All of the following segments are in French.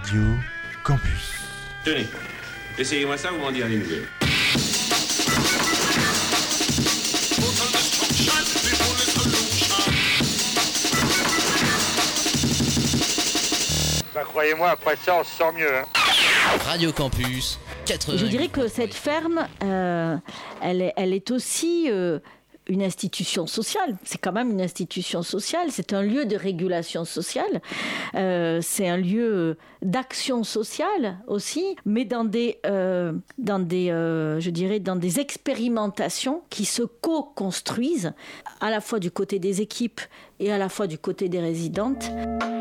Radio Campus. Tenez, essayez-moi ça, vous m'en direz des nouvelles. Ben, croyez-moi, après ça, on se sent mieux. Hein. Radio Campus 80. Je dirais que cette ferme, elle est aussi une institution sociale. C'est quand même une institution sociale. C'est un lieu de régulation sociale. C'est un lieu d'action sociale aussi, mais dans des expérimentations qui se co-construisent à la fois du côté des équipes et à la fois du côté des résidentes.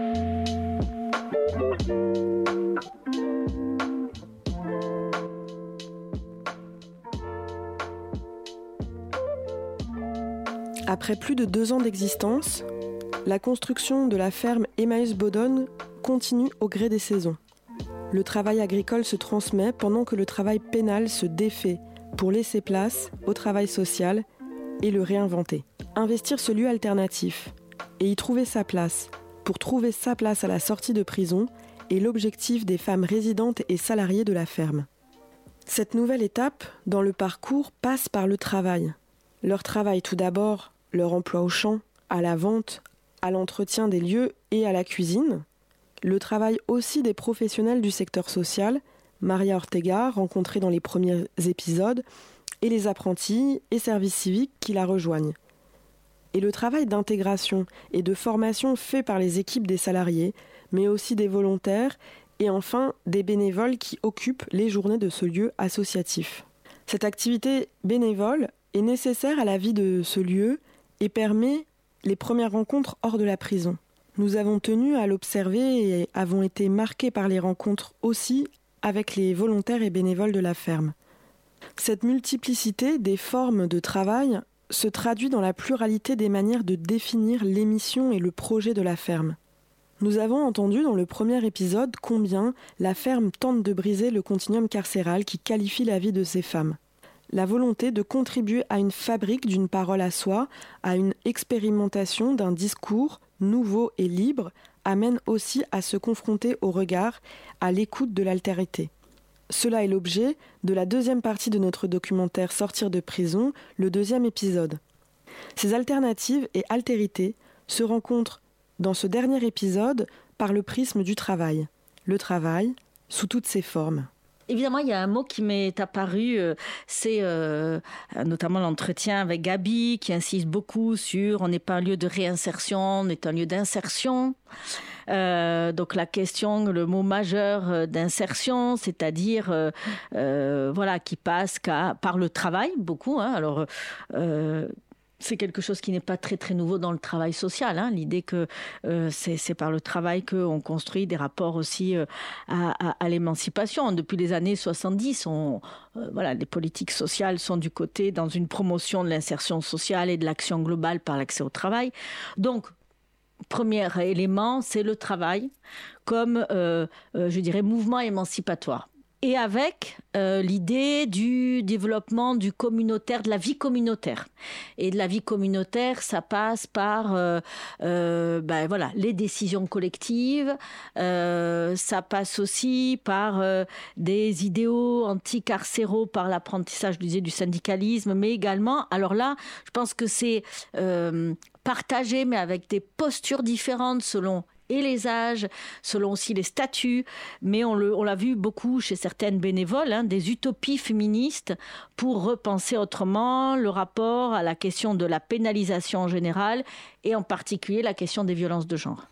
Après plus de 2 ans d'existence, la construction de la ferme Emmaüs Bodonne continue au gré des saisons. Le travail agricole se transmet pendant que le travail pénal se défait pour laisser place au travail social et le réinventer. Investir ce lieu alternatif et y trouver sa place, pour trouver sa place à la sortie de prison, est l'objectif des femmes résidentes et salariées de la ferme. Cette nouvelle étape dans le parcours passe par le travail. Leur travail tout d'abord, leur emploi au champ, à la vente, à l'entretien des lieux et à la cuisine. Le travail aussi des professionnels du secteur social, Maria Ortega, rencontrée dans les premiers épisodes, et les apprentis et services civiques qui la rejoignent. Et le travail d'intégration et de formation fait par les équipes des salariés, mais aussi des volontaires et enfin des bénévoles qui occupent les journées de ce lieu associatif. Cette activité bénévole est nécessaire à la vie de ce lieu et permet les premières rencontres hors de la prison. Nous avons tenu à l'observer et avons été marqués par les rencontres aussi avec les volontaires et bénévoles de la ferme. Cette multiplicité des formes de travail se traduit dans la pluralité des manières de définir l'émission et le projet de la ferme. Nous avons entendu dans le premier épisode combien la ferme tente de briser le continuum carcéral qui qualifie la vie de ces femmes. La volonté de contribuer à une fabrique d'une parole à soi, à une expérimentation d'un discours nouveau et libre, amène aussi à se confronter au regard, à l'écoute de l'altérité. Cela est l'objet de la deuxième partie de notre documentaire Sortir de prison, le 2e épisode. Ces alternatives et altérités se rencontrent dans ce dernier épisode par le prisme du travail. Le travail sous toutes ses formes. Évidemment, il y a un mot qui m'est apparu, c'est notamment l'entretien avec Gabi, qui insiste beaucoup sur on n'est pas un lieu de réinsertion, on est un lieu d'insertion. Donc la question, le mot majeur d'insertion, c'est-à-dire qui passe par le travail, beaucoup. Alors c'est quelque chose qui n'est pas très très nouveau dans le travail social. L'idée que c'est par le travail qu'on construit des rapports aussi à l'émancipation. Depuis les années 70, les politiques sociales sont du côté dans une promotion de l'insertion sociale et de l'action globale par l'accès au travail. Donc, premier élément, c'est le travail comme, mouvement émancipatoire. Et avec l'idée du développement du communautaire, de la vie communautaire. Et de la vie communautaire, ça passe par les décisions collectives, ça passe aussi par des idéaux anticarcéraux, par l'apprentissage du syndicalisme, mais également, alors là, je pense que c'est partagé, mais avec des postures différentes selon et les âges, selon aussi les statuts, mais on l'a vu beaucoup chez certaines bénévoles, des utopies féministes pour repenser autrement le rapport à la question de la pénalisation en général et en particulier la question des violences de genre.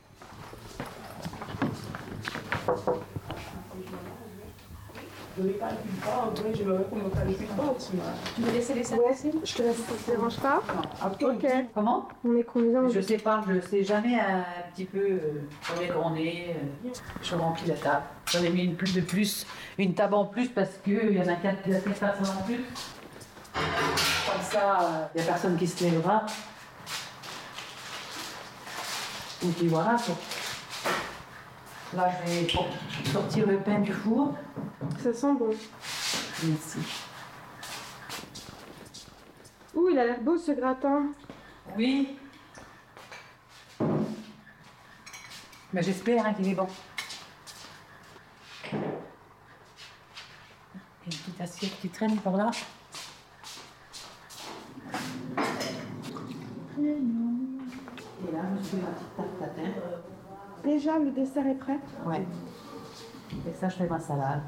Tu veux laisser les sacs aussi ? Je te laisse, ça te dérange pas ? Ok. Comment ? On est combien ? Je sais pas, je sais jamais un petit peu pour les journées. Je remplis la table. J'en ai mis une table en plus parce qu'il y en a 4 personnes en plus. Comme ça, il n'y a personne qui se lèvera. Et puis voilà. Là, je vais sortir le pain du four. Ça sent bon. Merci. Ouh, il a l'air beau ce gratin. Oui. Mais j'espère qu'il est bon. petite assiette qui traîne par là. Et là, je fais ma petite tarte tatin. Déjà, le dessert est prêt. Ouais. Et ça, je fais ma salade.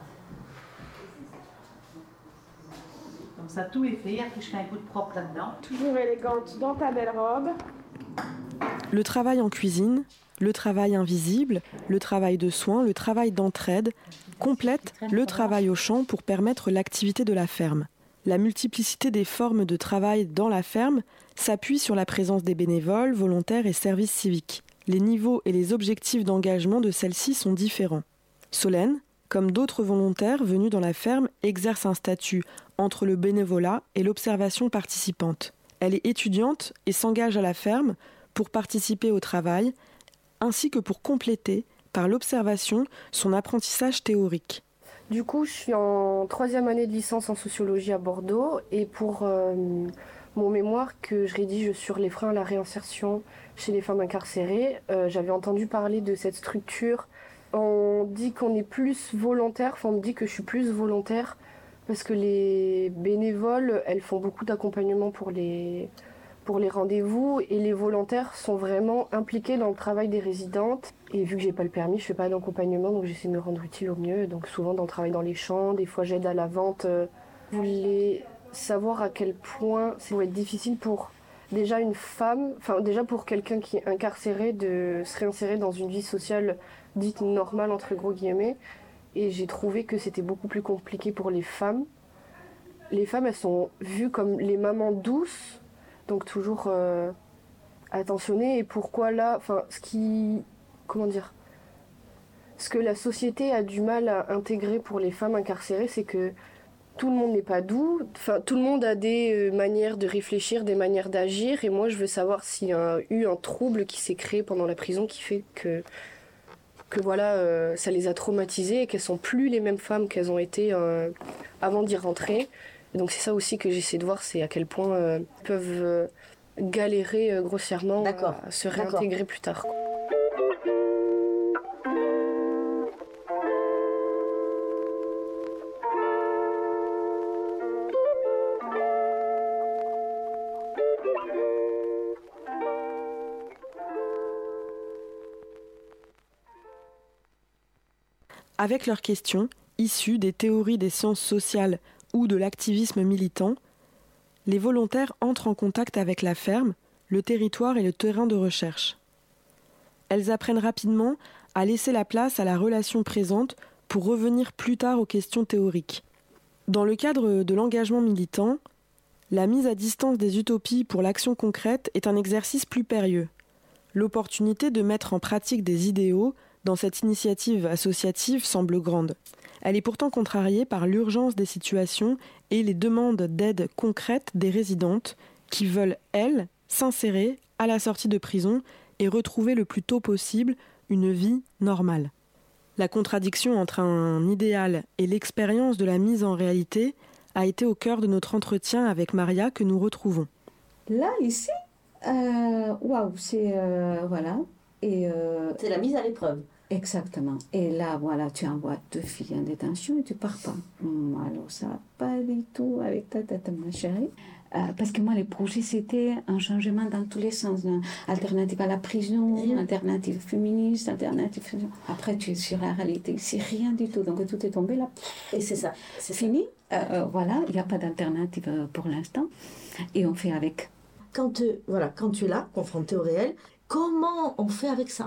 Comme ça, tout est fait. Après, je fais un coup de propre là-dedans. Toujours élégante dans ta belle robe. Le travail en cuisine, le travail invisible, le travail de soins, le travail d'entraide complètent le travail au champ pour permettre l'activité de la ferme. La multiplicité des formes de travail dans la ferme s'appuie sur la présence des bénévoles, volontaires et services civiques. Les niveaux et les objectifs d'engagement de celles-ci sont différents. Solène, comme d'autres volontaires venus dans la ferme, exerce un statut entre le bénévolat et l'observation participante. Elle est étudiante et s'engage à la ferme pour participer au travail, ainsi que pour compléter, par l'observation, son apprentissage théorique. Du coup, je suis en 3e année de licence en sociologie à Bordeaux et pour mon mémoire que je rédige sur les freins à la réinsertion chez les femmes incarcérées, j'avais entendu parler de cette structure. On dit qu'on est plus volontaire, on me dit que je suis plus volontaire parce que les bénévoles, elles font beaucoup d'accompagnement pour les rendez-vous et les volontaires sont vraiment impliqués dans le travail des résidentes. Et vu que j'ai pas le permis, je fais pas d'accompagnement, donc j'essaie de me rendre utile au mieux. Donc souvent dans le travail dans les champs, des fois j'aide à la vente. Je voulais savoir à quel point ça doit être difficile pour déjà une femme, enfin déjà pour quelqu'un qui est incarcéré de se réinsérer dans une vie sociale dite normale entre gros guillemets. Et j'ai trouvé que c'était beaucoup plus compliqué pour les femmes. Les femmes, elles sont vues comme les mamans douces, donc toujours attentionnées. Et pourquoi là, enfin, ce que la société a du mal à intégrer pour les femmes incarcérées, c'est que tout le monde n'est pas doux. Enfin, tout le monde a des manières de réfléchir, des manières d'agir. Et moi, je veux savoir s'il y a eu un trouble qui s'est créé pendant la prison qui fait que voilà, ça les a traumatisées et qu'elles sont plus les mêmes femmes qu'elles ont été avant d'y rentrer. Et donc c'est ça aussi que j'essaie de voir, c'est à quel point elles peuvent galérer grossièrement à se réintégrer plus tard. Avec leurs questions, issues des théories des sciences sociales ou de l'activisme militant, les volontaires entrent en contact avec la ferme, le territoire et le terrain de recherche. Elles apprennent rapidement à laisser la place à la relation présente pour revenir plus tard aux questions théoriques. Dans le cadre de l'engagement militant, la mise à distance des utopies pour l'action concrète est un exercice plus périlleux. L'opportunité de mettre en pratique des idéaux dans cette initiative associative semble grande. Elle est pourtant contrariée par l'urgence des situations et les demandes d'aide concrète des résidentes qui veulent, elles, s'insérer à la sortie de prison et retrouver le plus tôt possible une vie normale. La contradiction entre un idéal et l'expérience de la mise en réalité a été au cœur de notre entretien avec Maria que nous retrouvons. Là, ici, waouh, c'est voilà. Et c'est la mise à l'épreuve. Exactement. Et là, voilà, tu envoies 2 filles en détention et tu pars pas. Alors ça va pas du tout avec ta ma chérie. Parce que moi, les projets, c'était un changement dans tous les sens. Alternative à la prison, alternative féministe, alternative... Après, tu es sur la réalité. C'est rien du tout. Donc, tout est tombé là. Et c'est ça. C'est fini. Voilà, il n'y a pas d'alternative pour l'instant. Et on fait avec. Quand tu es là, confronté au réel, comment on fait avec ça ?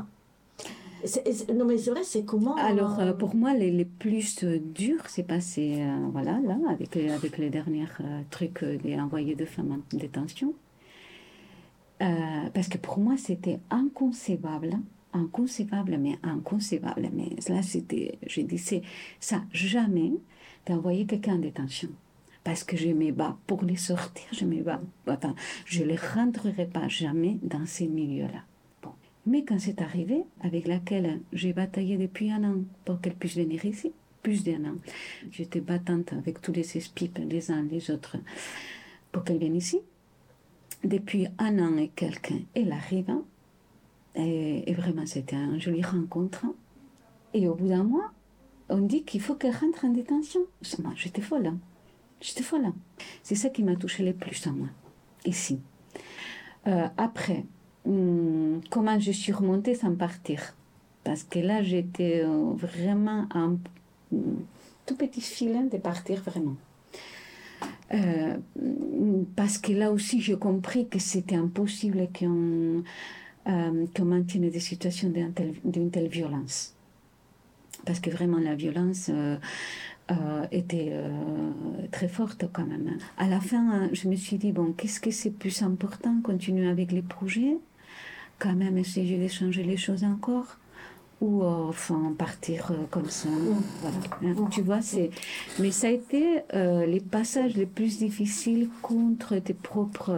Non mais c'est vrai, c'est comment... Alors pour moi, les plus durs, c'est passé voilà, là, avec les derniers trucs des envoyés de femmes en détention. Parce que pour moi, c'était inconcevable. Mais là, c'était... J'ai dit, c'est ça, jamais d'envoyer quelqu'un en détention. Parce que je me bats pour les sortir, je me bats. Enfin, je ne les rentrerai pas jamais dans ces milieux-là. Mais quand c'est arrivé, avec laquelle j'ai bataillé depuis 1 an pour qu'elle puisse venir ici, plus d'1 an, j'étais battante avec tous les SPIP, les uns les autres, pour qu'elle vienne ici. Depuis 1 an et quelqu'un, elle arrive, et vraiment c'était une jolie rencontre. Et au bout d'1 mois, on dit qu'il faut qu'elle rentre en détention. Moi, j'étais folle. J'étais folle. C'est ça qui m'a touché le plus à moi, ici. Après, comment je suis remontée sans partir? Parce que là, j'étais vraiment un tout petit filin de partir, vraiment. Parce que là aussi, j'ai compris que c'était impossible qu'on maintienne des situations d'une telle violence. Parce que vraiment, la violence était très forte quand même. À la fin, je me suis dit, bon, qu'est-ce que c'est plus important? Continuer avec les projets, quand même essayer de changer les choses encore, ou partir comme ça. Voilà. Tu vois, mais ça a été les passages les plus difficiles contre tes propres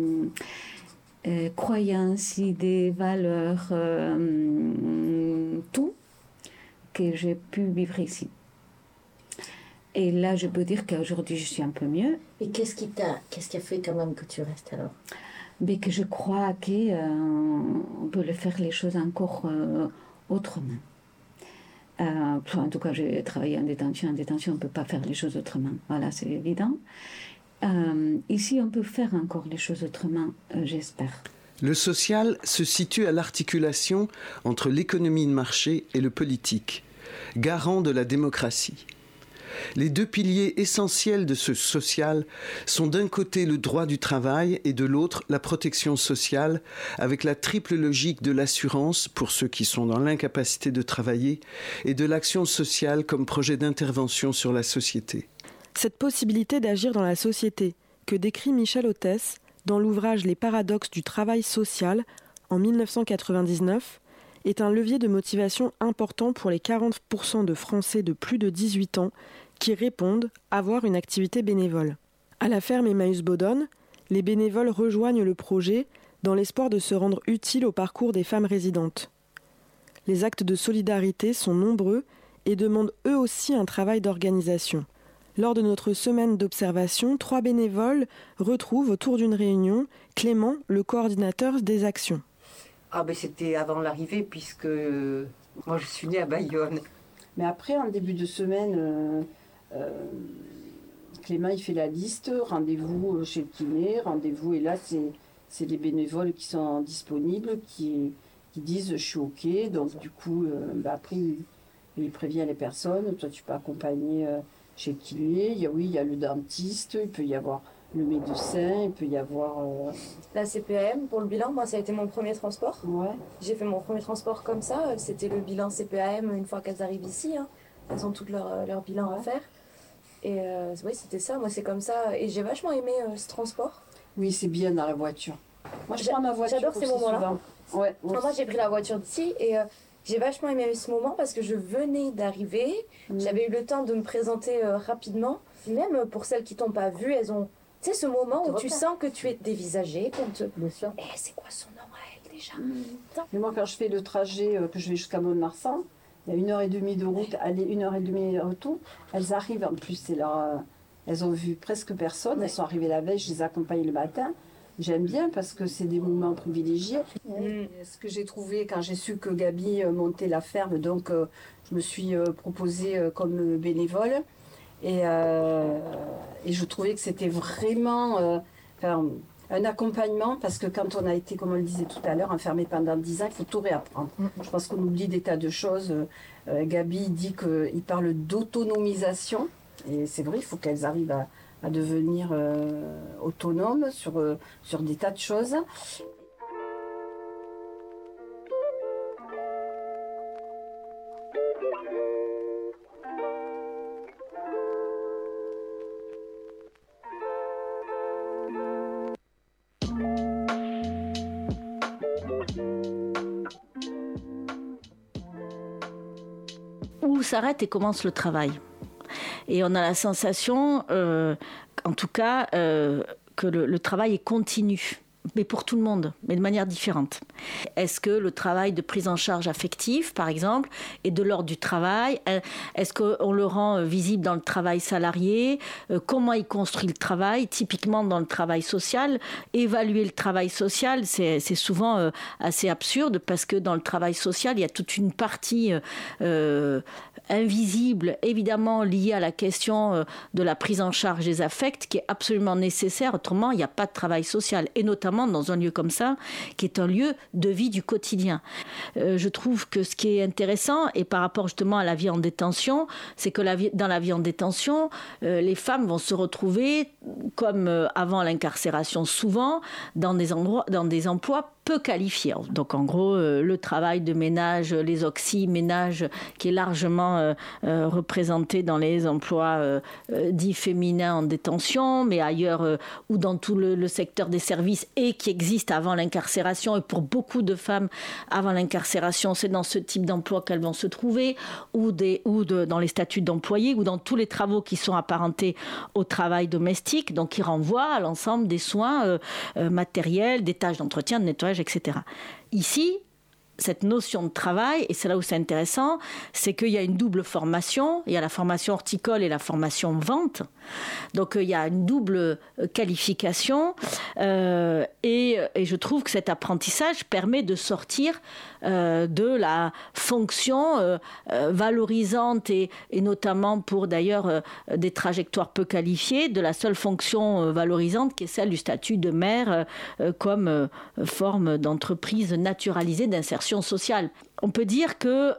croyances, idées, valeurs, tout que j'ai pu vivre ici. Et là, je peux dire qu'aujourd'hui, je suis un peu mieux. Et qu'est-ce qui a fait quand même que tu restes alors? Mais que je crois qu'on peut faire les choses encore autrement. En tout cas, j'ai travaillé en détention. En détention, on ne peut pas faire les choses autrement. Voilà, c'est évident. Ici, on peut faire encore les choses autrement, j'espère. Le social se situe à l'articulation entre l'économie de marché et le politique, garant de la démocratie. Les deux piliers essentiels de ce social sont d'un côté le droit du travail et de l'autre la protection sociale, avec la triple logique de l'assurance pour ceux qui sont dans l'incapacité de travailler et de l'action sociale comme projet d'intervention sur la société. Cette possibilité d'agir dans la société que décrit Michel Hauthès dans l'ouvrage Les paradoxes du travail social en 1999 est un levier de motivation important pour les 40% de Français de plus de 18 ans qui répondent avoir une activité bénévole. À la ferme Emmaüs Bodonne, les bénévoles rejoignent le projet dans l'espoir de se rendre utiles au parcours des femmes résidentes. Les actes de solidarité sont nombreux et demandent eux aussi un travail d'organisation. Lors de notre semaine d'observation, 3 bénévoles retrouvent autour d'une réunion Clément, le coordinateur des actions. C'était avant l'arrivée puisque moi je suis née à Bayonne. Mais après, en début de semaine, Clément il fait la liste, rendez-vous chez le kiné, rendez-vous, et là c'est les bénévoles qui sont disponibles, qui disent je suis ok, donc du coup après il prévient les personnes, toi tu peux accompagner chez le kiné, il y a le dentiste, il peut y avoir le médecin, il peut y avoir... La CPAM, pour le bilan, moi ça a été mon premier transport. Ouais. J'ai fait mon premier transport comme ça, c'était le bilan CPAM une fois qu'elles arrivent ici, hein. Elles ont tout leur bilan à faire. Et oui, c'était ça, moi c'est comme ça, et j'ai vachement aimé ce transport. Oui, c'est bien dans la voiture. Moi je prends ma voiture. J'adore ces moments-là. Ouais, moi j'ai pris la voiture d'ici et j'ai vachement aimé ce moment parce que je venais d'arriver, j'avais eu le temps de me présenter rapidement. Même pour celles qui t'ont pas vu, elles ont... Tu sais, ce moment où tu sens que tu es dévisagée, qu'on te... Bien sûr. C'est quoi son nom à elle déjà? Mais moi, quand je fais le trajet, que je vais jusqu'à Mont-de-Marsan, il y a 1h30 de route, aller 1h30 de retour. Elles arrivent, en plus, elles ont vu presque personne. Elles sont arrivées la veille, je les accompagne le matin. J'aime bien parce que c'est des moments privilégiés. Ce que j'ai trouvé quand j'ai su que Gabi montait la ferme, donc je me suis proposée comme bénévole. Et je trouvais que c'était vraiment un accompagnement, parce que quand on a été, comme on le disait tout à l'heure, enfermé pendant 10 ans, il faut tout réapprendre. Je pense qu'on oublie des tas de choses. Gabi dit qu'il parle d'autonomisation, et c'est vrai, il faut qu'elles arrivent à devenir autonomes sur des tas de choses. Où s'arrête et commence le travail. Et on a la sensation, en tout cas, que le travail est continu. mais pour tout le monde, mais de manière différente. Est-ce que le travail de prise en charge affective, par exemple, est de l'ordre du travail? Est-ce qu'on le rend visible dans le travail salarié? Comment il construit le travail? Typiquement dans le travail social, évaluer le travail social, c'est souvent assez absurde parce que dans le travail social, il y a toute une partie invisible, évidemment liée à la question de la prise en charge des affects, qui est absolument nécessaire. Autrement, il n'y a pas de travail social, et notamment dans un lieu comme ça, qui est un lieu de vie du quotidien. Je trouve que ce qui est intéressant, et par rapport justement à la vie en détention, c'est que dans la vie en détention, les femmes vont se retrouver, comme avant l'incarcération souvent, dans des emplois peu qualifiés. Donc en gros, le travail de ménage, les oxy-ménages, qui est largement représenté dans les emplois dits féminins en détention, mais ailleurs ou dans tout le secteur des services, et qui existe avant l'incarcération. Et pour beaucoup de femmes, avant l'incarcération, c'est dans ce type d'emploi qu'elles vont se trouver, ou dans les statuts d'employés, ou dans tous les travaux qui sont apparentés au travail domestique, donc qui renvoient à l'ensemble des soins matériels, des tâches d'entretien, de nettoyage, etc. Ici, cette notion de travail, et c'est là où c'est intéressant, c'est qu'il y a une double formation. Il y a la formation horticole et la formation vente. Donc il y a une double qualification et je trouve que cet apprentissage permet de sortir de la fonction valorisante et notamment pour d'ailleurs des trajectoires peu qualifiées, de la seule fonction valorisante qui est celle du statut de mère comme forme d'entreprise naturalisée d'insertion sociale. On peut dire que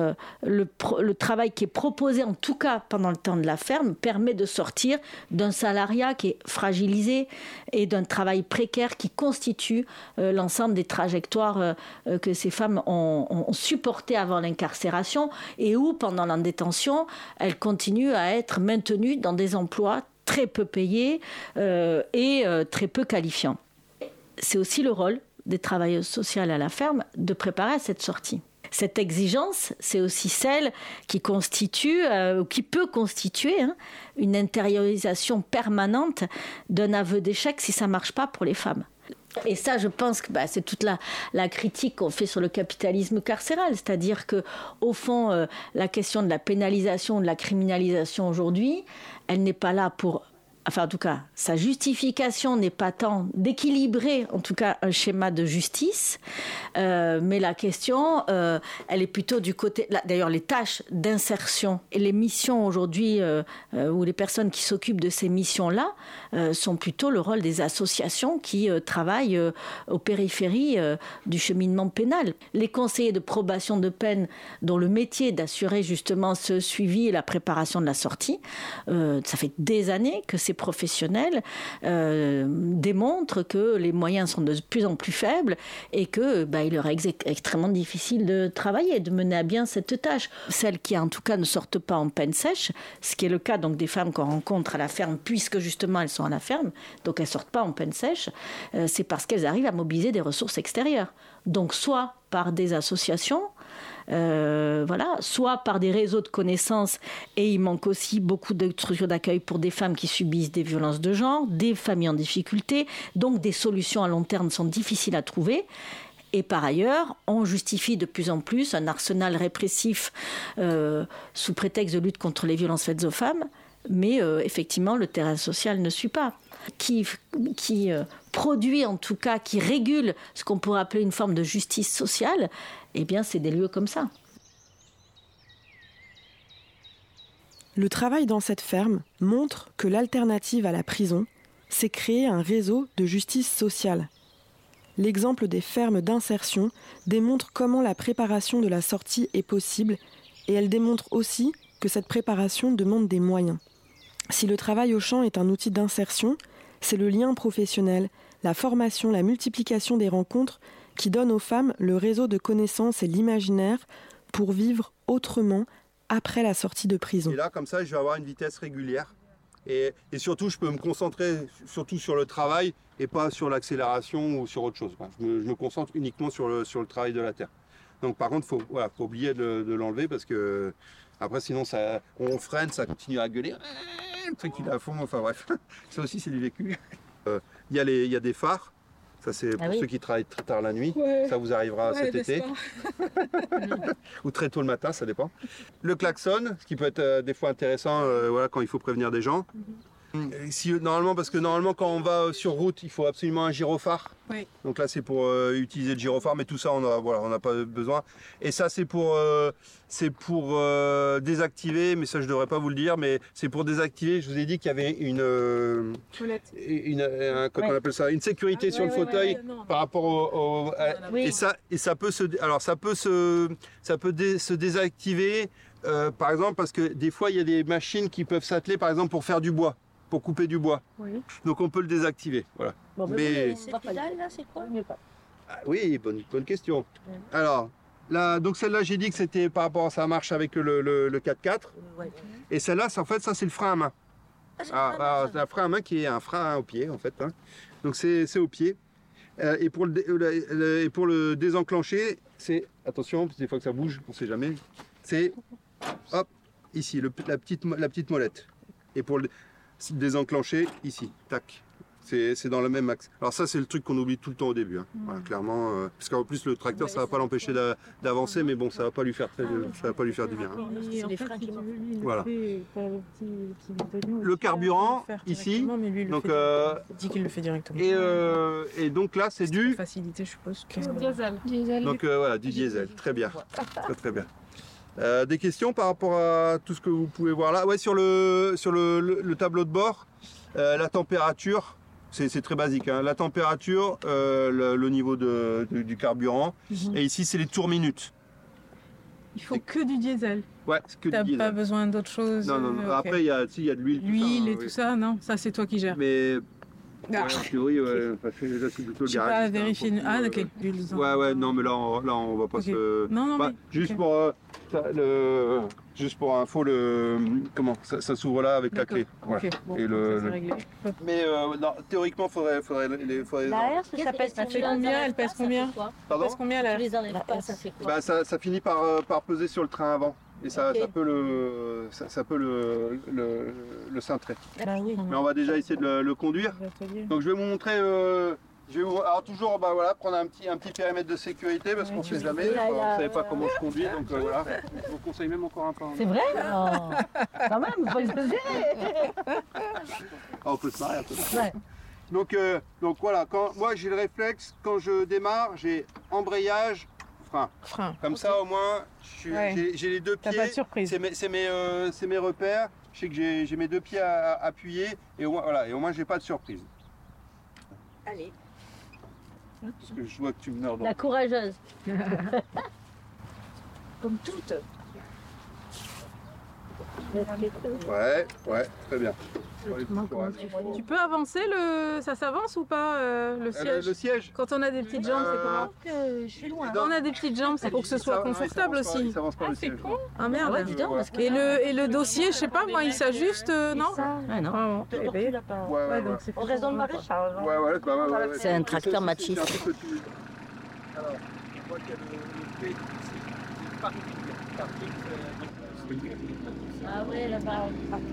le travail qui est proposé, en tout cas pendant le temps de la ferme, permet de sortir d'un salariat qui est fragilisé et d'un travail précaire qui constitue l'ensemble des trajectoires que ces femmes ont supportées avant l'incarcération et où, pendant la détention, elles continuent à être maintenues dans des emplois très peu payés et très peu qualifiants. C'est aussi le rôle des travailleuses sociales à la ferme de préparer à cette sortie. Cette exigence, c'est aussi celle qui constitue, qui peut constituer une intériorisation permanente d'un aveu d'échec si ça ne marche pas pour les femmes. Et ça, je pense que c'est toute la critique qu'on fait sur le capitalisme carcéral. C'est-à-dire qu'au fond, la question de la pénalisation, de la criminalisation aujourd'hui, elle n'est pas là pour... Enfin, en tout cas, sa justification n'est pas tant d'équilibrer, en tout cas, un schéma de justice, mais la question, elle est plutôt du côté... D'ailleurs, les tâches d'insertion et les missions aujourd'hui, ou les personnes qui s'occupent de ces missions-là, sont plutôt le rôle des associations qui travaillent aux périphéries du cheminement pénal. Les conseillers de probation de peine, dont le métier est d'assurer justement ce suivi et la préparation de la sortie, ça fait des années que ces professionnels démontrent que les moyens sont de plus en plus faibles et que il leur est extrêmement difficile de travailler, de mener à bien cette tâche. Celles qui en tout cas ne sortent pas en peine sèche, ce qui est le cas donc des femmes qu'on rencontre à la ferme, puisque justement elles sont à la ferme, donc elles ne sortent pas en peine sèche, c'est parce qu'elles arrivent à mobiliser des ressources extérieures. Donc soit par des associations, soit par des réseaux de connaissances, et il manque aussi beaucoup de structures d'accueil pour des femmes qui subissent des violences de genre, des familles en difficulté, donc des solutions à long terme sont difficiles à trouver. Et par ailleurs, on justifie de plus en plus un arsenal répressif sous prétexte de lutte contre les violences faites aux femmes, mais effectivement le terrain social ne suit pas. Qui produit en tout cas, qui régule ce qu'on pourrait appeler une forme de justice sociale, eh bien c'est des lieux comme ça. Le travail dans cette ferme montre que l'alternative à la prison, c'est créer un réseau de justice sociale. L'exemple des fermes d'insertion démontre comment la préparation de la sortie est possible, et elle démontre aussi que cette préparation demande des moyens. Si le travail au champ est un outil d'insertion, c'est le lien professionnel, la formation, la multiplication des rencontres qui donnent aux femmes le réseau de connaissances et l'imaginaire pour vivre autrement après la sortie de prison. Et là, comme ça, je vais avoir une vitesse régulière. Et surtout, je peux me concentrer surtout sur le travail et pas sur l'accélération ou sur autre chose. Je me concentre uniquement sur le travail de la terre. Donc par contre, faut oublier de l'enlever parce que après, sinon, on freine, ça continue à gueuler. Le truc il est à fond, enfin bref. Ça aussi, c'est du vécu. Il y a des phares Ça, c'est pour ceux qui travaillent très tard la nuit. Ouais. Ça vous arrivera cet été. Ou très tôt le matin, ça dépend. Le klaxon, ce qui peut être des fois intéressant quand il faut prévenir des gens. Parce que normalement, quand on va sur route, il faut absolument un gyrophare. Oui. Donc là, c'est pour utiliser le gyrophare, mais tout ça, on n'a pas besoin. Et ça, c'est pour désactiver, mais ça, je ne devrais pas vous le dire, mais c'est pour désactiver. Je vous ai dit qu'il y avait comment on appelle ça, une sécurité sur le fauteuil par rapport au et ça peut se désactiver, par exemple, parce que des fois, il y a des machines qui peuvent s'atteler, par exemple, pour faire du bois. Pour couper du bois. Oui. Donc on peut le désactiver. Voilà. Bon, mais cette pédale là, c'est quoi? Oui, bonne question. Oui. Alors, là, donc celle-là, j'ai dit que c'était par rapport à ça marche avec le 4x4. Ouais. Et celle-là, en fait, ça c'est le frein à main. C'est un frein à main qui est un frein au pied, en fait. Hein. Donc c'est au pied. Et pour le désenclencher, c'est attention, parce que des fois que ça bouge, on ne sait jamais. C'est hop ici, la petite molette. Et pour le désenclencher ici, tac. C'est dans le même axe. Alors ça, c'est le truc qu'on oublie tout le temps au début. Hein. Voilà, clairement, parce qu'en plus le tracteur, ça va pas l'empêcher d'avancer, mais bon, ça va pas lui faire du bien. Hein. Voilà. Le carburant ici. Donc dit qu'il le fait directement. Et donc là, c'est du facilité, je suppose. Diesel. Donc voilà, du diesel. Très bien. Très bien. Des questions par rapport à tout ce que vous pouvez voir là. Ouais, sur le tableau de bord, la température, c'est très basique. Hein. La température, le niveau du carburant. Et ici, c'est les tours minutes. Il faut que du diesel. Ouais, c'est que du diesel. T'as pas besoin d'autre chose. Non. Okay. Après, il y a de l'huile. L'huile et tout ça, non. Ça, c'est toi qui gères. Mais en théorie, là, c'est plutôt le garage. Pas vérifier. Ah, ok. Ouais, non, mais là, on va pas se. Non, mais juste pour info, comment ça s'ouvre là avec la clé. Ouais. Okay, bon, et c'est réglé. Mais non, théoriquement, faudrait. L'air, ça pèse combien? Elle pèse combien? Pardon? Pèse combien l'air? Ça fait quoi? Ça finit par peser sur le train avant. Et ça peut le cintrer. Bah oui, mais on va déjà essayer de le conduire. Donc je vais vous montrer. Alors toujours prendre un petit périmètre de sécurité parce qu'on ne sait jamais. On ne savait pas comment je conduis, donc voilà. Je vous conseille même encore un peu. C'est vrai? Oh. Quand même, il faut exagérer. On peut se marrer un peu. Ouais. Donc voilà, moi j'ai le réflexe, quand je démarre, j'ai embrayage, frein. Comme ça au moins, j'ai les deux pieds. T'as pas de surprise. C'est mes repères. Je sais que j'ai mes deux pieds à appuyer et au moins j'ai pas de surprise. Allez. Parce que je vois que tu me meurs. La courageuse. Comme toutes. Ouais, très bien. Tu peux avancer ça s'avance ou pas le siège? Le siège. Quand on a des petites jambes, c'est comment? Je suis loin. Quand on a des petites jambes, c'est pour que ce soit confortable aussi. Ça avance pas le siège. Ah merde. Et le dossier, je sais pas, moi, il s'ajuste, non? Ah non. On reste dans le maréchal. Ouais. C'est un tracteur massif. Alors, on voit qu'il y a le Ah ouais, là-bas.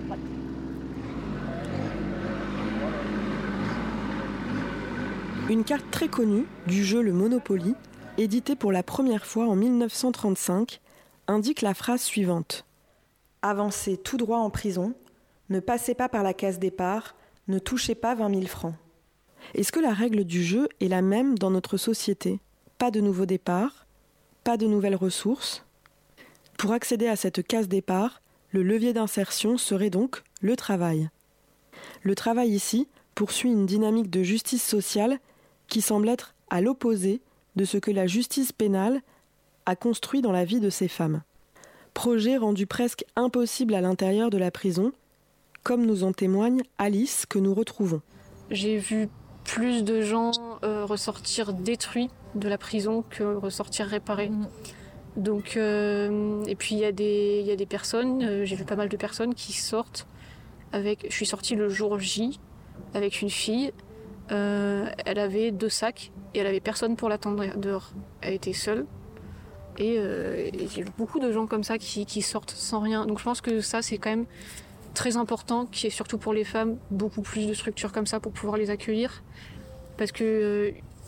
Une carte très connue du jeu Le Monopoly, éditée pour la première fois en 1935, indique la phrase suivante. « Avancez tout droit en prison, ne passez pas par la case départ, ne touchez pas 20 000 francs. » Est-ce que la règle du jeu est la même dans notre société? Pas de nouveau départ, pas de nouvelles ressources. Pour accéder à cette case départ, le levier d'insertion serait donc le travail. Le travail ici poursuit une dynamique de justice sociale qui semble être à l'opposé de ce que la justice pénale a construit dans la vie de ces femmes. Projet rendu presque impossible à l'intérieur de la prison, comme nous en témoigne Alice que nous retrouvons. J'ai vu plus de gens ressortir détruits de la prison que ressortir réparés. Donc, et puis il y a des personnes, j'ai vu pas mal de personnes qui sortent avec. Je suis sortie le jour J avec une fille. Elle avait 2 sacs et elle avait personne pour l'attendre dehors. Elle était seule. Et j'ai vu beaucoup de gens comme ça qui sortent sans rien. Donc je pense que ça c'est quand même très important, qu'il y ait surtout pour les femmes beaucoup plus de structures comme ça pour pouvoir les accueillir. Parce que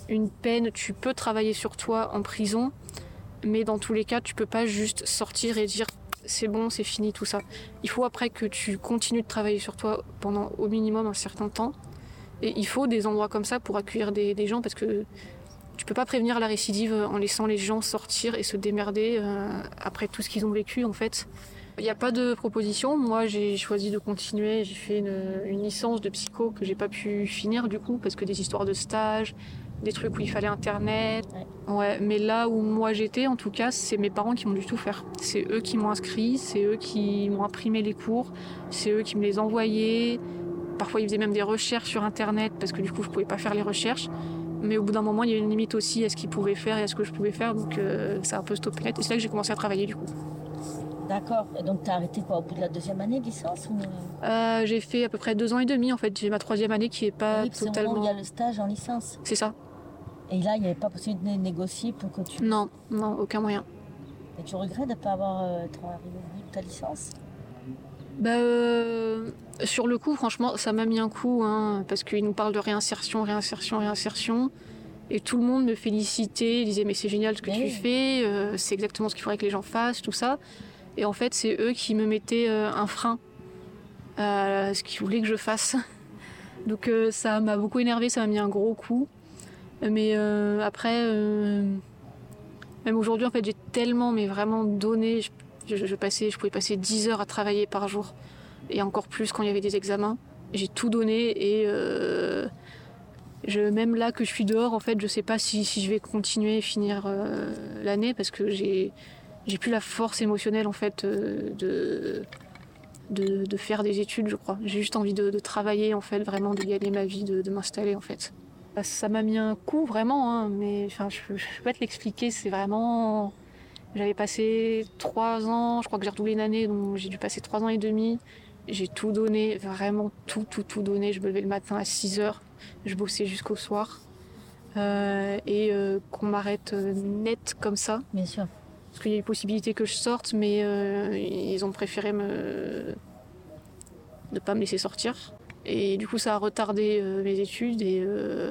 une peine, tu peux travailler sur toi en prison, mais dans tous les cas, tu peux pas juste sortir et dire c'est bon, c'est fini, tout ça. Il faut après que tu continues de travailler sur toi pendant au minimum un certain temps. Et il faut des endroits comme ça pour accueillir des gens, parce que tu peux pas prévenir la récidive en laissant les gens sortir et se démerder après tout ce qu'ils ont vécu, en fait. Il n'y a pas de proposition. Moi, j'ai choisi de continuer. J'ai fait une licence de psycho que j'ai pas pu finir, du coup, parce que des histoires de stage, des trucs où il fallait Internet. Ouais, mais là où moi j'étais, en tout cas, c'est mes parents qui m'ont dû tout faire. C'est eux qui m'ont inscrit, c'est eux qui m'ont imprimé les cours, c'est eux qui me les envoyaient. Parfois, ils faisaient même des recherches sur Internet, parce que du coup, je pouvais pas faire les recherches. Mais au bout d'un moment, il y a une limite aussi à ce qu'ils pouvaient faire et à ce que je pouvais faire, donc ça a un peu stoppé net. Et c'est là que j'ai commencé à travailler, du coup. D'accord. Et donc, tu as arrêté quoi, au bout de la 2e année de licence ou... J'ai fait à peu près 2 ans et demi, en fait. J'ai ma 3e année qui est pas totalement... Il y a le stage en licence. C'est ça. Et là, il n'y avait pas possibilité de négocier pour que tu... Non, aucun moyen. Et tu regrettes de ne pas avoir arrivé au bout de ta licence? Sur le coup, franchement, ça m'a mis un coup, hein, parce qu'ils nous parlent de réinsertion. Et tout le monde me félicitait, disait mais c'est génial ce que tu fais, c'est exactement ce qu'il faudrait que les gens fassent, tout ça. Et en fait, c'est eux qui me mettaient un frein à ce qu'ils voulaient que je fasse. Donc ça m'a beaucoup énervée, ça m'a mis un gros coup. Mais après, même aujourd'hui, en fait, j'ai tellement, mais vraiment donné. Je pouvais passer 10 heures à travailler par jour, et encore plus quand il y avait des examens. J'ai tout donné, et même là que je suis dehors, en fait, je sais pas si je vais continuer et finir l'année, parce que j'ai plus la force émotionnelle, en fait, de faire des études, je crois. J'ai juste envie de travailler, en fait, vraiment de gagner ma vie, de m'installer, en fait. Ça m'a mis un coup, vraiment, hein, mais enfin, je peux pas te l'expliquer, c'est vraiment... J'avais passé 3 ans, je crois que j'ai redoublé une année, donc j'ai dû passer 3 ans et demi. J'ai tout donné, vraiment tout donné. Je me levais le matin à 6h, je bossais jusqu'au soir. Qu'on m'arrête net comme ça. Bien sûr. Parce qu'il y a eu possibilité que je sorte, mais ils ont préféré ne pas me laisser sortir. Et du coup, ça a retardé mes études. Et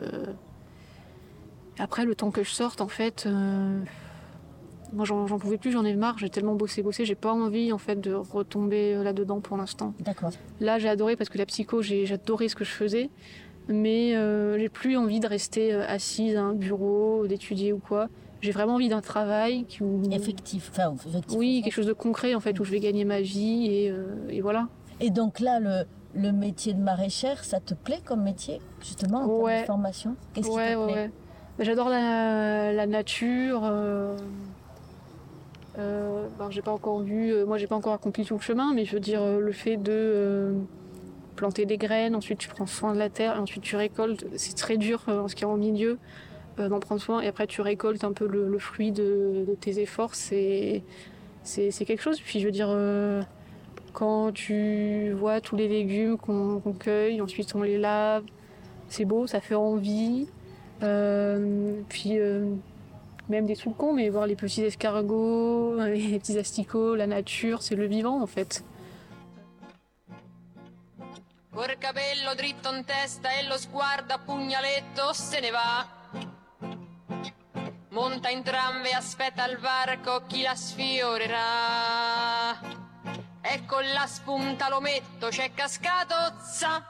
après, le temps que je sorte, en fait... Moi, j'en pouvais plus, j'en ai marre, j'ai tellement bossé, j'ai pas envie, en fait, de retomber là-dedans pour l'instant. D'accord. Là, j'ai adoré, parce que la psycho, j'adorais ce que je faisais, mais j'ai plus envie de rester assise à un bureau, d'étudier ou quoi. J'ai vraiment envie d'un travail effectif. Oui, quelque chose de concret, en fait, où je vais gagner ma vie, et voilà. Et donc là, le métier de maraîchère, ça te plaît comme métier, justement, en termes de formation? Qu'est-ce qui te plaît? Ouais. J'adore la nature. J'ai pas encore moi j'ai pas encore accompli tout le chemin, mais je veux dire le fait de planter des graines, ensuite tu prends soin de la terre et ensuite tu récoltes, c'est très dur en ce qui est en milieu d'en prendre soin, et après tu récoltes un peu le fruit de tes efforts, c'est quelque chose. Puis je veux dire quand tu vois tous les légumes qu'on cueille, ensuite on les lave, c'est beau, ça fait envie. Même des trucs cons, mais voir les petits escargots, les petits asticots, la nature, c'est le vivant en fait. Col capello dritto in testa e lo sguardo a pugnaletto se ne va. Monta in tram e aspetta al varco chi la sfiorerà. E con la spunta l'ometto c'è cascato, za.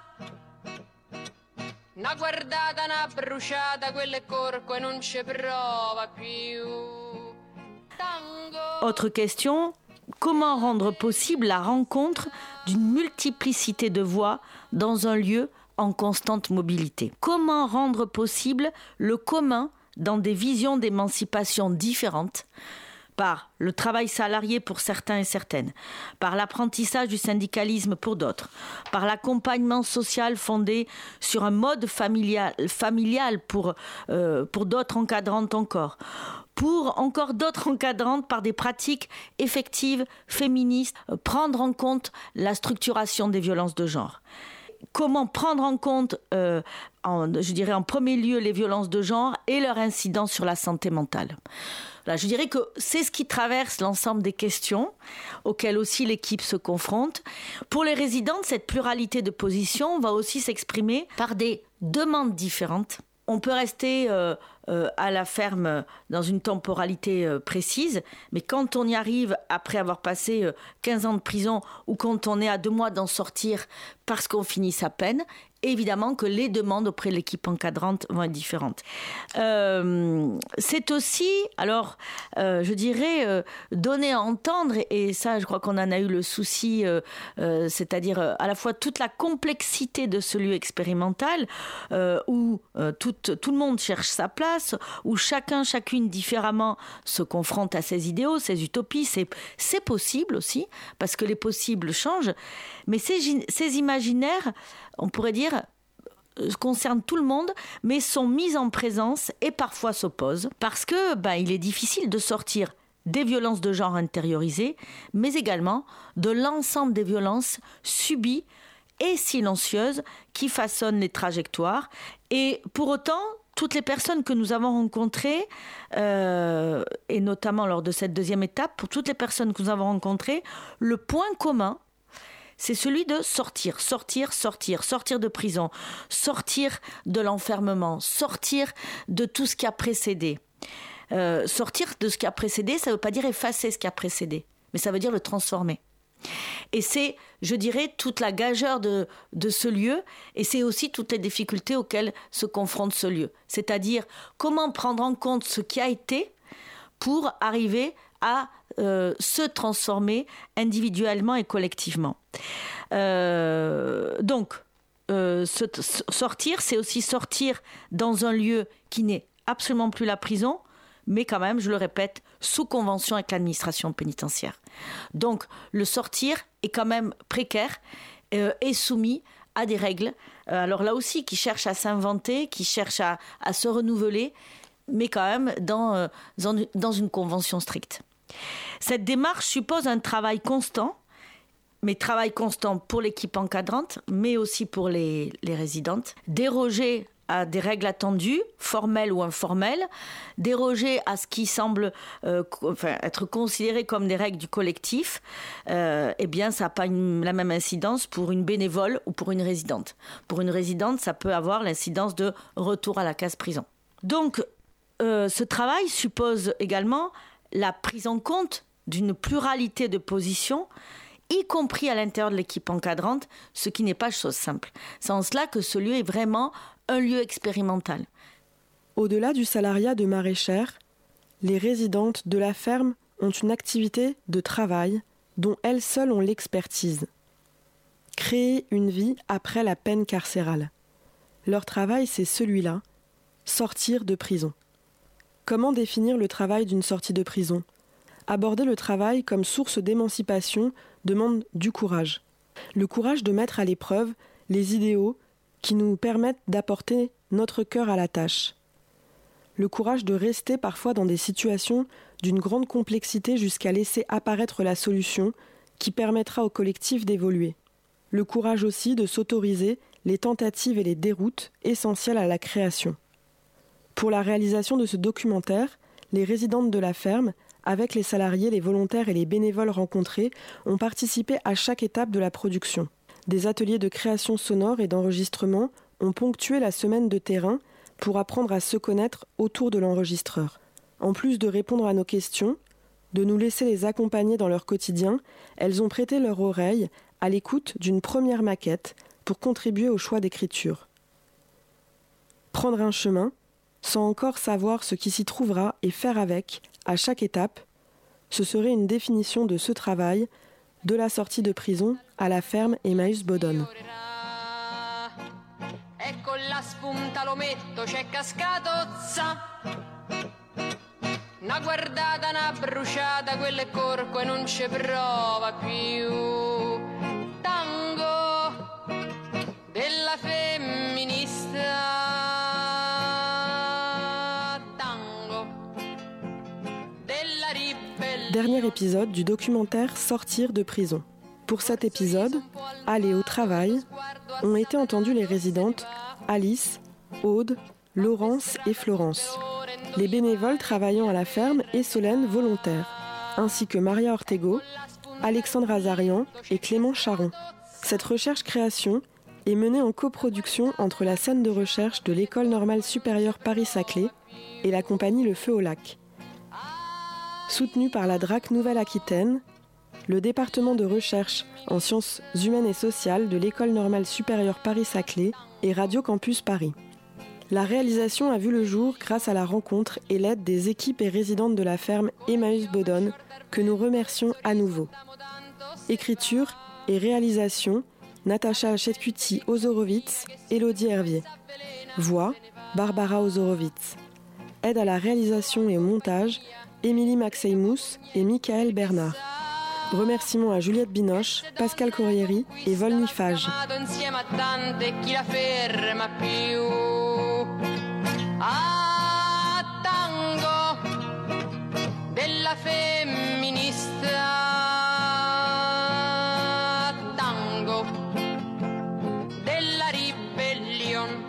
Una guardata, una bruciata, quello è corco e non ci prova più. Autre question, comment rendre possible la rencontre d'une multiplicité de voix dans un lieu en constante mobilité? Comment rendre possible le commun dans des visions d'émancipation différentes, par le travail salarié pour certains et certaines, par l'apprentissage du syndicalisme pour d'autres, par l'accompagnement social fondé sur un mode familial pour d'autres encadrantes encore, pour encore d'autres encadrantes par des pratiques effectives, féministes, prendre en compte la structuration des violences de genre. Comment prendre en compte, en premier lieu, les violences de genre et leur incidence sur la santé mentale. Là, je dirais que c'est ce qui traverse l'ensemble des questions auxquelles aussi l'équipe se confronte. Pour les résidentes, cette pluralité de positions va aussi s'exprimer par des demandes différentes On peut rester à la ferme dans une temporalité précise, mais quand on y arrive après avoir passé 15 ans de prison ou quand on est à 2 mois d'en sortir parce qu'on finit sa peine, évidemment que les demandes auprès de l'équipe encadrante vont être différentes. C'est aussi, alors, je dirais, donner à entendre, et ça, je crois qu'on en a eu le souci, c'est-à-dire à la fois toute la complexité de ce lieu expérimental, où tout le monde cherche sa place, où chacune différemment se confronte à ses idéaux, ses utopies. C'est possible aussi, parce que les possibles changent, mais ces imaginaires, on pourrait dire, concernent tout le monde, mais sont mis en présence et parfois s'opposent, parce que il est difficile de sortir des violences de genre intériorisées, mais également de l'ensemble des violences subies et silencieuses qui façonnent les trajectoires. Et pour autant, toutes les personnes que nous avons rencontrées, et notamment lors de cette 2e étape, pour toutes les personnes que nous avons rencontrées, le point commun, c'est celui de sortir de prison, sortir de l'enfermement, sortir de tout ce qui a précédé. Sortir de ce qui a précédé, ça ne veut pas dire effacer ce qui a précédé, mais ça veut dire le transformer. Et c'est, je dirais, toute la gageure de ce lieu, et c'est aussi toutes les difficultés auxquelles se confronte ce lieu. C'est-à-dire comment prendre en compte ce qui a été pour arriver à se transformer individuellement et collectivement. Sortir, c'est aussi sortir dans un lieu qui n'est absolument plus la prison, mais quand même, je le répète, sous convention avec l'administration pénitentiaire. Donc, le sortir est quand même précaire et soumis à des règles, alors là aussi, qui cherchent à s'inventer, qui cherchent à se renouveler, mais quand même dans une convention stricte. Cette démarche suppose un travail constant, mais travail constant pour l'équipe encadrante, mais aussi pour les résidentes. Déroger à des règles attendues, formelles ou informelles, déroger à ce qui semble être considéré comme des règles du collectif, eh bien, ça n'a pas la même incidence pour une bénévole ou pour une résidente. Pour une résidente, ça peut avoir l'incidence de retour à la case prison. Donc, ce travail suppose également la prise en compte d'une pluralité de positions, y compris à l'intérieur de l'équipe encadrante, ce qui n'est pas chose simple. C'est en cela que ce lieu est vraiment un lieu expérimental. Au-delà du salariat de maraîchère, les résidentes de la ferme ont une activité de travail dont elles seules ont l'expertise. Créer une vie après la peine carcérale. Leur travail, c'est celui-là, sortir de prison. Comment définir le travail d'une sortie de prison ? Aborder le travail comme source d'émancipation demande du courage. Le courage de mettre à l'épreuve les idéaux qui nous permettent d'apporter notre cœur à la tâche. Le courage de rester parfois dans des situations d'une grande complexité jusqu'à laisser apparaître la solution qui permettra au collectif d'évoluer. Le courage aussi de s'autoriser les tentatives et les déroutes essentielles à la création. Pour la réalisation de ce documentaire, les résidentes de la ferme, avec les salariés, les volontaires et les bénévoles rencontrés, ont participé à chaque étape de la production. Des ateliers de création sonore et d'enregistrement ont ponctué la semaine de terrain pour apprendre à se connaître autour de l'enregistreur. En plus de répondre à nos questions, de nous laisser les accompagner dans leur quotidien, elles ont prêté leur oreille à l'écoute d'une première maquette pour contribuer au choix d'écriture. Prendre un chemin, sans encore savoir ce qui s'y trouvera et faire avec, à chaque étape, ce serait une définition de ce travail, de la sortie de prison à la ferme Emmaüs Bodon. Con la spunta l'ometto c'è cascato, una guardata, una bruciata, quella è corco e non ci prova più. Tango della femminista. Dernier épisode du documentaire Sortir de prison. Pour cet épisode, Aller au travail, ont été entendues les résidentes Alice, Aude, Laurence et Florence, les bénévoles travaillant à la ferme et Solène volontaire, ainsi que Maria Ortego, Alexandre Azarian et Clément Charon. Cette recherche-création, est menée en coproduction entre la scène de recherche de l'École normale supérieure Paris-Saclay et la compagnie Le Feu au Lac. Soutenue par la DRAC Nouvelle-Aquitaine, le département de recherche en sciences humaines et sociales de l'École normale supérieure Paris-Saclay et Radio Campus Paris. La réalisation a vu le jour grâce à la rencontre et l'aide des équipes et résidentes de la ferme Emmaüs Bodon, que nous remercions à nouveau. Écriture et réalisation, Natacha Chetkuti-Ozorowitz, Élodie Hervier. Voix, Barbara Ozorowitz. Aide à la réalisation et au montage, Émilie Maxeymous et Michael Bernard. Remerciements à Juliette Binoche, Pascal Corrieri et Volny Fage. Della femminista, tango della ribellion.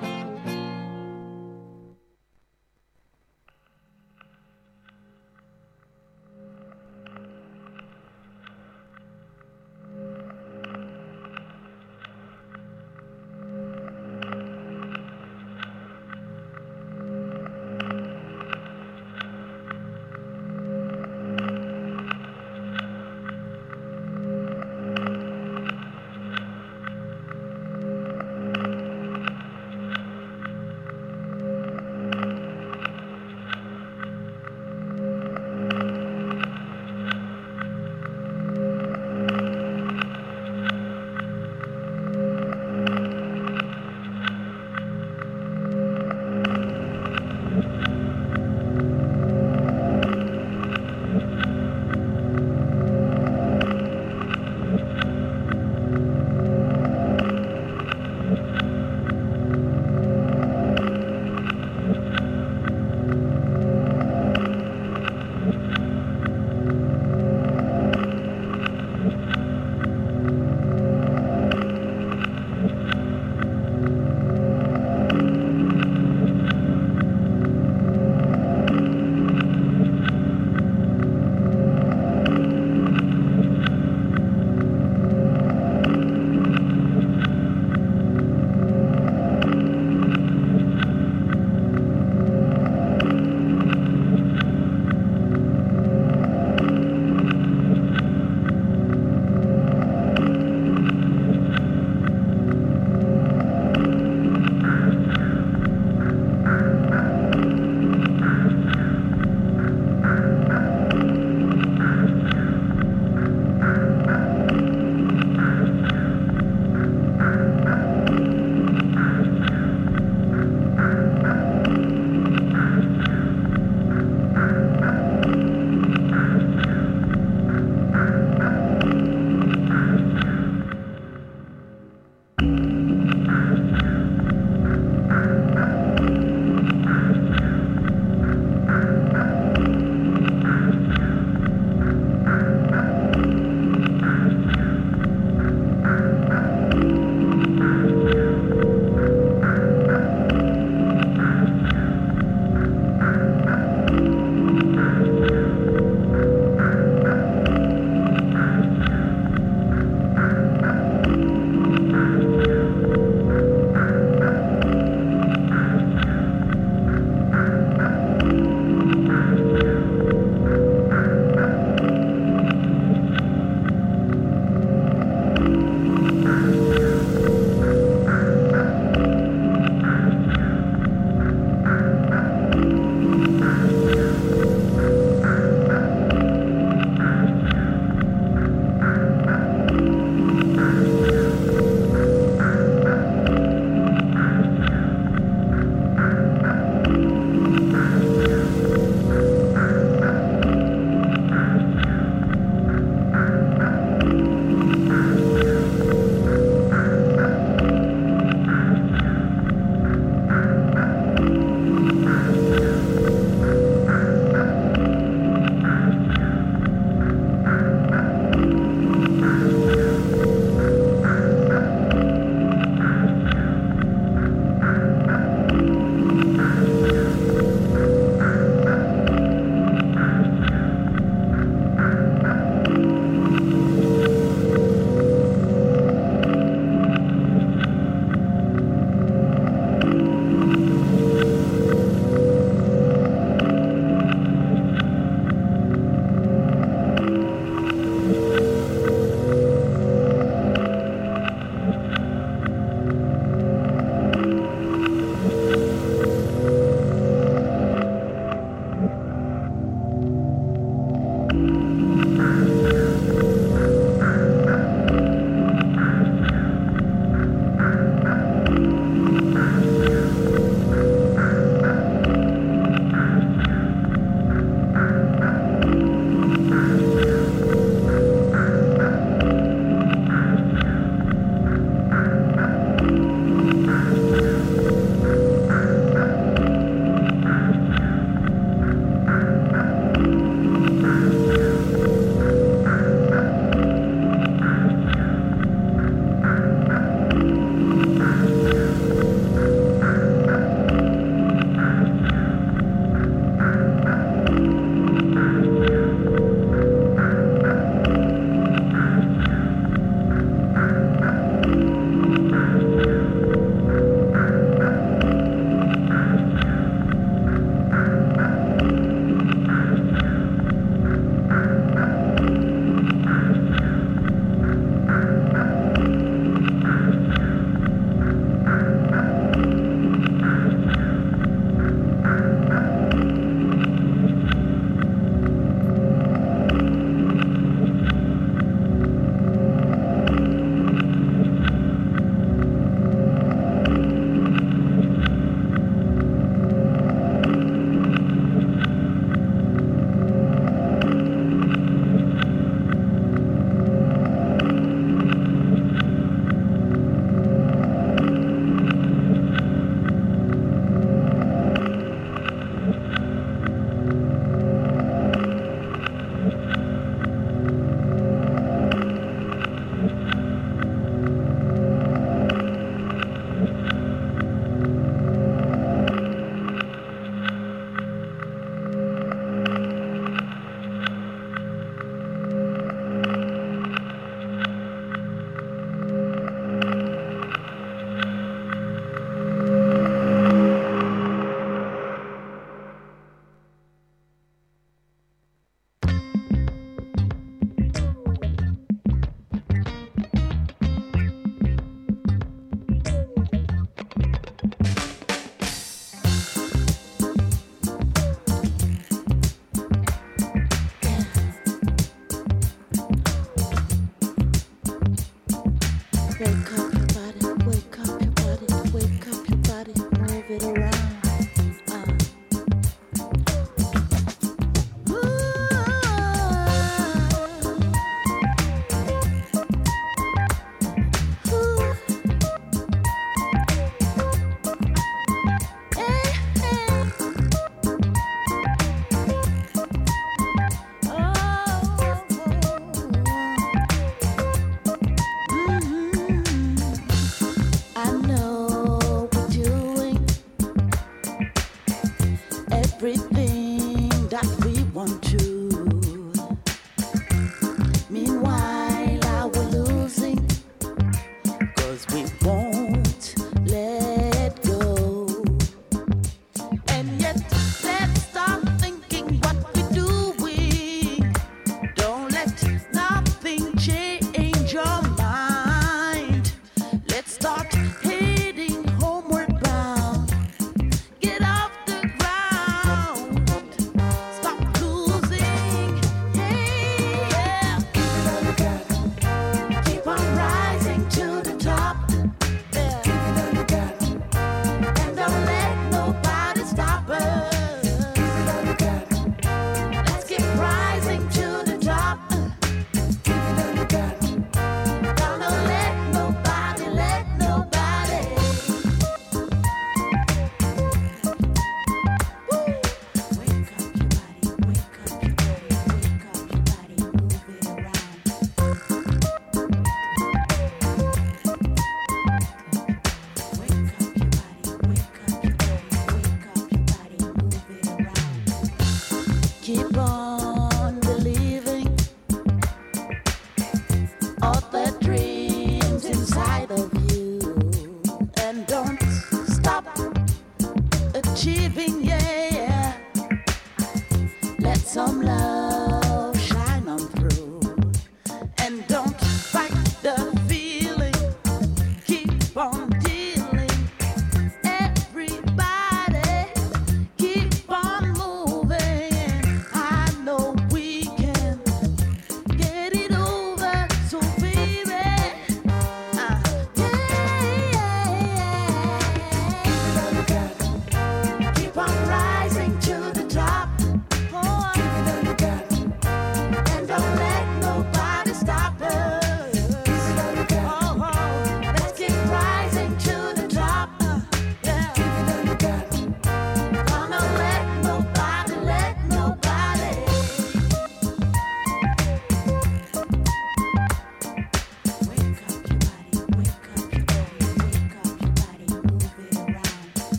all the dreams inside of you.